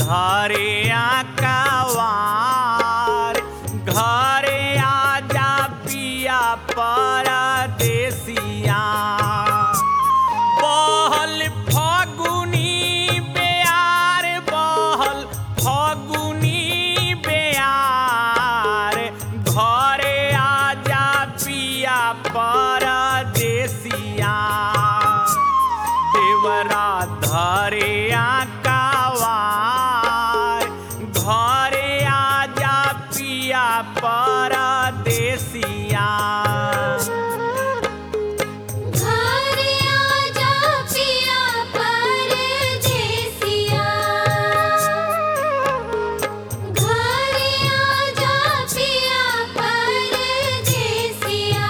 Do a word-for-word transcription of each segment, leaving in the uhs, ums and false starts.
धरे आकावार घरे आजा पिया परदेसिया बहल फगुनी बेयार बहल फगुनी बेयार घरे आजा पिया परदेसिया देवरा धरे आकावार घरे आजा पिया परदेसिया घरे आजा पिया परदेसिया घरे आजा पिया परदेसिया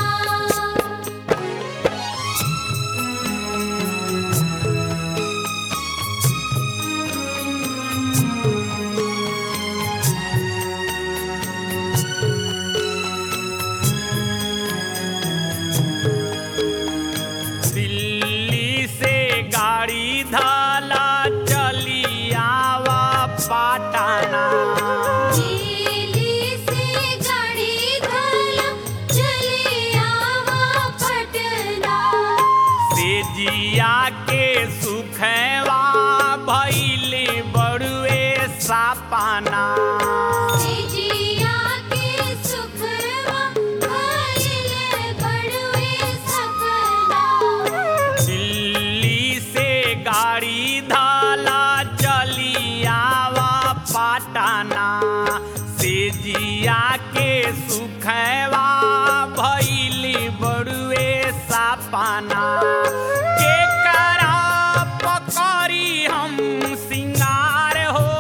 दिल्ली से गाड़ी धाला चली आवा पाटना दिल्ली से गाड़ी धाला चली आवा पटना से जिया के सुखवा भइले बड़ुए सापाना जिया के सुखवा भइले बड़ुए सपना दिल्ली से गाड़ी धाला चली आवा पाटना से जिया के सुखवा भइली बड़ुए सापाना के करा पकड़ी हम सिंगार हो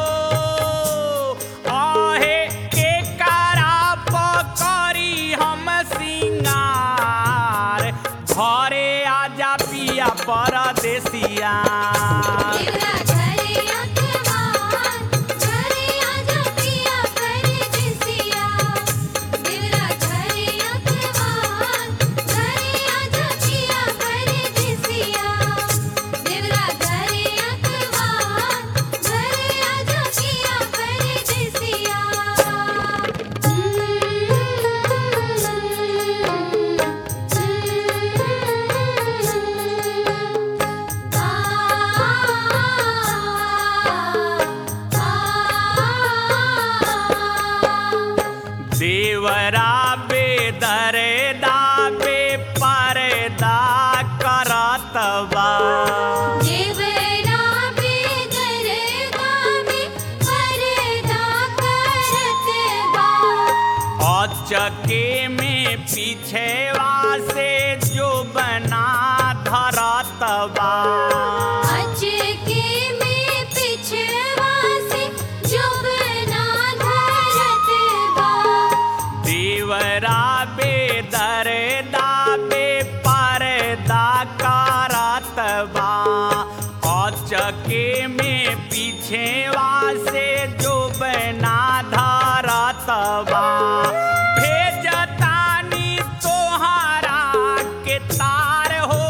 आहे के करा पकड़ी हम सिंगार घरे आजा पिया परदेसिया देवरा घरे आकावार घरे आजा पिया परदेसिया देवरा घरे आकावार घरे आजा पिया परदेसिया देवरा घरे आकावार घरे आजा पिया परदेसिया देवरा बेदरे दाबे परदा करत बा देवरा बेदरदा में परदा करत बा अचके में पीछेवा से जो बना धरत बा अचके में पिछवा से जुबना धरत बा देवरा बेदरे दाबे परदा करत बा अचके में पीछेवा से जो बना धरत बा भेजतानी तोहरा के तार हो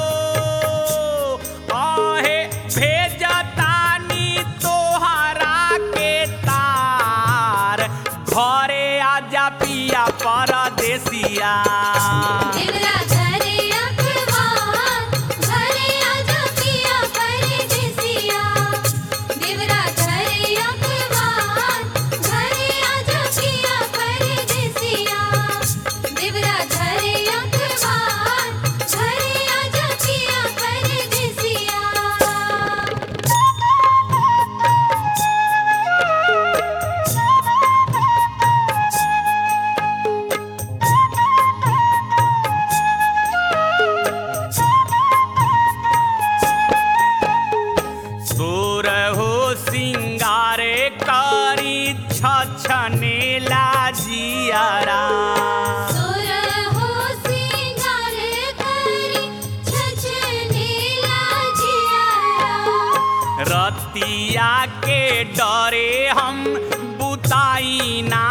आहे भेजतानी तोहरा के तार घरे आजा पिया परदेसिया देवरा घरे आकावार घरे आजा पिया परदेसिया देवरा घरे आकावार घरे आजा पिया परदेसिया देवरा घरे आकावार घरे आजा पिया परदेसिया सोरहो सिंगारे करी छछनेला जियारा सोरहो सिंगार करी छछनेला जियारा रतिया के डरे हम बुताई ना